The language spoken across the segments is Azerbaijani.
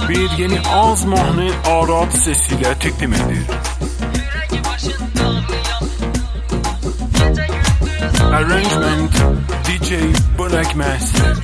bir yeni ağız mahnı Arad sesiyle təqdim edir. Arrangement DJ Black Master.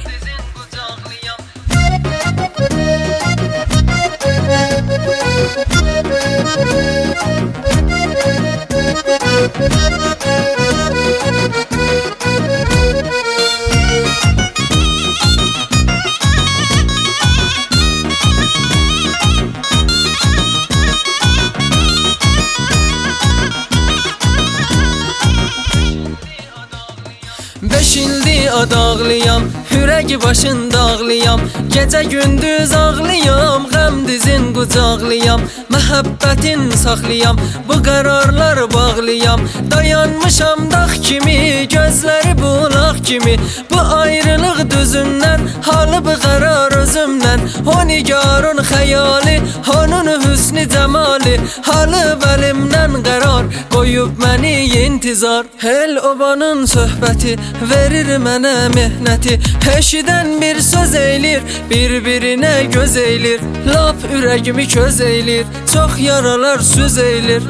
Beş ildi adağlıyam, ürəgi başında ağlıyam, gecə gündüz ağlıyam, qəm dizin qucaqlıyam, məhəbbətin saxlıyam, bu qərarlar bağlıyam, dayanmışam dağ kimi, gözləri bulaq kimi, bu ayrılıq düzümdən, halı bu qərar özümdən, o nigarın xəyali, onun hüsnü cəmali, halı bəlimdən qərar, qoyub məni intizar, el obanın söhbəti, verir mənə mehnəti, eşidən bir söz eylir, bir-birinə göz eylir, lap ürəyimi köz eylir, çox yaralar süz eylir.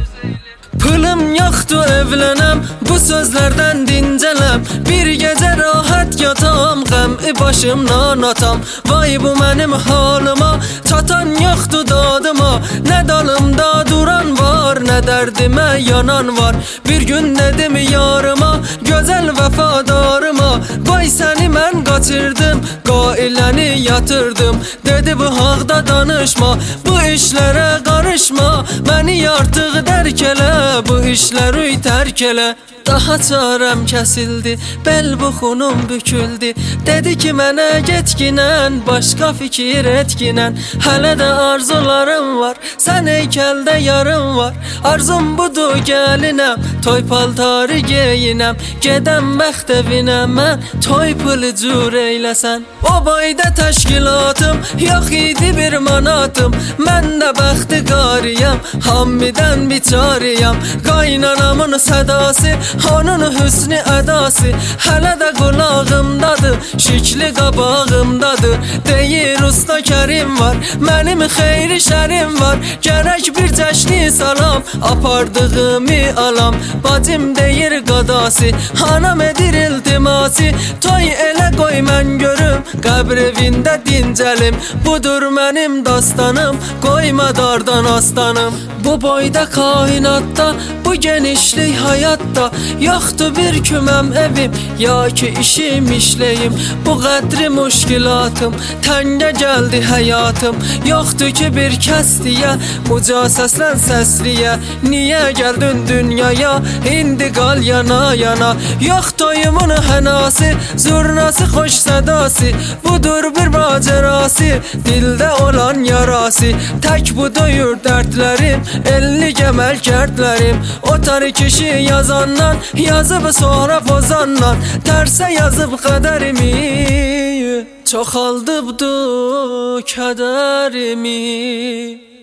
Pılım yoxdur evlənəm, bu sözlərdən dincələm, bir gecə rahat yatam, qəmi başımdan atam, vay bu mənim halıma, çatan yoxdur dadıma, nə dalımda duran var, nə dərdimə yanan var, bir gün dedim yarıma, gözəl vəfadarıma, vay səni mən qaçırdım, qailəni yatırdım, dedi bu haqda danışma, bu işlərə qarışma, məni artıq dərk elə, bu işləri tərk elə. Daha çarəm kəsildi, bel buxunum büküldü, dedi ki mənə getginən, başqa fikir etginən, hələ də arzularım var, sən heykəldə yarım var, arzum budur gəlinəm, toy paltarı geyinəm, gedəm bəxt evinə mən, toy pılı cür eyləsən. O boyda təşkilatım, yox idi bir manatım, mən də bəxti qariyəm, hammidən biçariyəm, qaynanamın sədası, onun hüsnü ədası, hələ də qulağımdadır, şikli qabağımdadır, deyir usta Kərim var, mənim xeyri şərim var, gərək bir cəşni salam, apardığımı alam, bacım deyir qadası, anam edir iltimasi, toy elə qoy mən görüm, qəbr evində dincəlim, budur mənim dastanım, qoyma dardan astanım. Bu boyda kainatda, bu genişlik hayatda, yoxdur bir küməm evim, ya ki işim işləyim, bu qədri müşkilatım, təngə gəldi həyatım, yoxdur ki bir kəs deyə, uca səslən səsliyə, niyə gəldin dünyaya, indi qal yana yana, yox toyumun hənası, zurnası xoş sədası, budur bir macerası, dildə olan yarası, tək bu doyur dərdlərim, 50 gəməl kərdlərim, o tarih kişi yazandan, yazıb sonra pozandan, tərsə yazıb qədərimi, çoxaldıbdı kədərimi.